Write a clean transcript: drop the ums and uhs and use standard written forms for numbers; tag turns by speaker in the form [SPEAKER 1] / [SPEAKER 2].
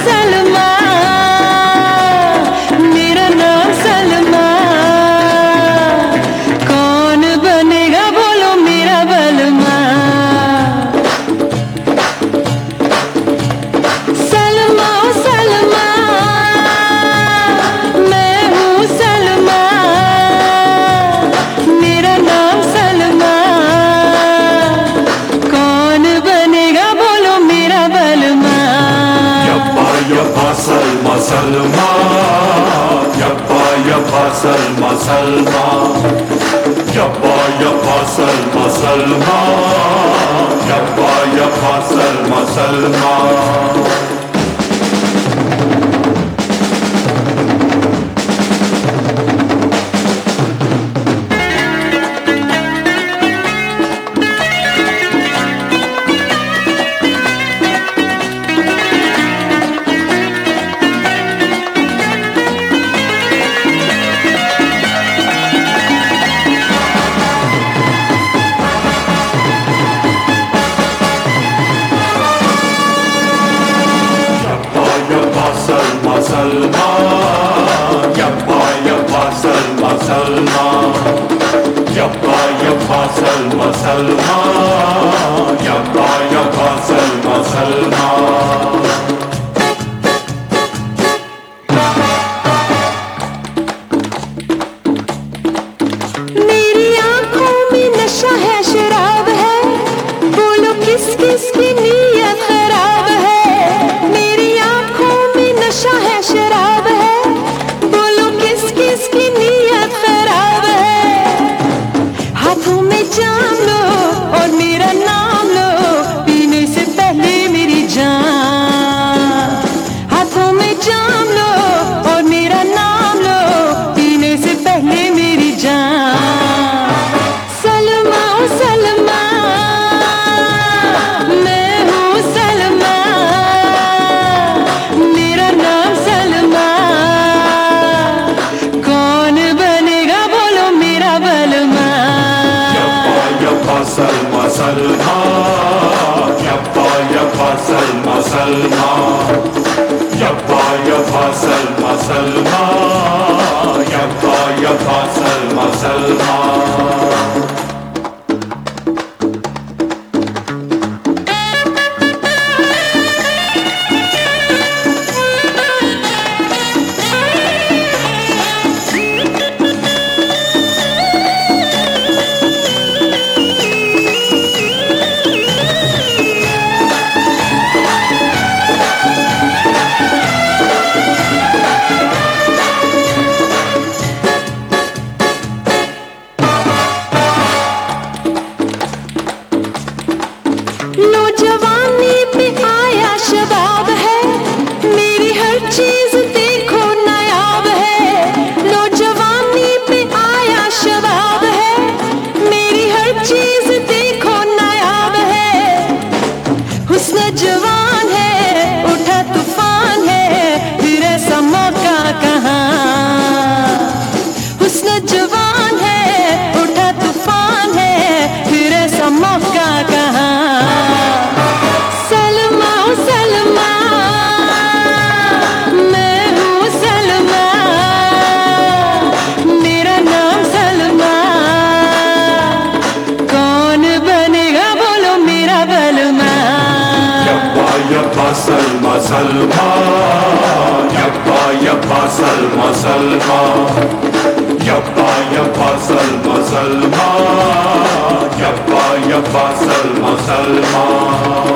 [SPEAKER 1] सलमा, मेरा नाम सलमा। कौन बनेगा बोलो मेरा बलमा। सलमा सलमा, मैं हूँ सलमा, मेरा नाम सलमा। कौन बनेगा बोलो मेरा बलमा।
[SPEAKER 2] Yabba Salma Salma, Yabba Salma Salma, Yabba Salma Salma, Yabba Salma Salma. Salma, Yabba Salma Salma, Yabba Salma Salma, Yabba Salma Salma.
[SPEAKER 1] मेरी आंखों में नशा है, शराब है, बोलो किस किस की नीयत खराब है। मेरी आंखों में नशा है, शराब है, बोलो किस किस की नीयत खराब है। हाथों में जाम लो और मेरा नाम लो, पीने से पहले मेरी जान। हाथों में जाम लो और मेरा नाम लो, पीने से पहले मेरी जान। सलमा सलमा, मैं हूँ सलमा, मेरा नाम सलमा। कौन बनेगा बोलो मेरा बलमा।
[SPEAKER 2] Yabba Salma Salma, Yabba Salma Salma, Yabba Salma Salma, Yabba Salma Salma.
[SPEAKER 1] लो जवानी पे आया शबाब है, मेरी हर चीज देखो नायाब है। लो जवानी पे आया शबाब है, मेरी हर चीज देखो नायाब है। हुस्न जवान है, उठा तूफान है, फिर ऐसा मौका कहाँ। हुस्न जवान है, उठा तूफान है, फिर ऐसा मौका कहाँ। सलमा सलमा, मैं हूँ सलमा, मेरा नाम सलमा। कौन बनेगा बोलो मेरा बलमा।
[SPEAKER 2] Yabba Salma Salma, Yabba Salma Salma, Yabba Salma Salma, Yabba Salma Salma.